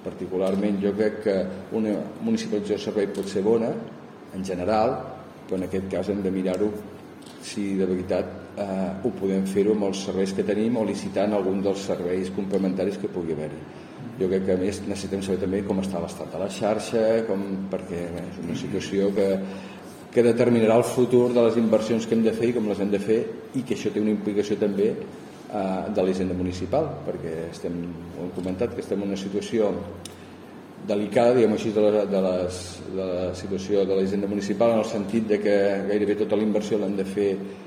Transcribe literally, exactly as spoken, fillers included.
Particularment jo crec que una municipalització del servei pot ser bona en general, però en aquest cas hem de mirar-ho si de veritat eh, ho podem fer-ho amb els serveis que tenim o licitant algun dels serveis complementaris que pugui haver-hi. Jo crec que a més necessitem saber també com està l'estat de la xarxa, com, perquè bé, és una situació que, que determinarà el futur de les inversions que hem de fer i com les hem de fer, i que això té una implicació també eh, de la hisenda municipal, perquè estem, ho hem comentat, que estem en una situació delicada, diguem així, de la, de, les, de la situació de la hisenda municipal, en el sentit de que gairebé tota la inversió l'hem de fer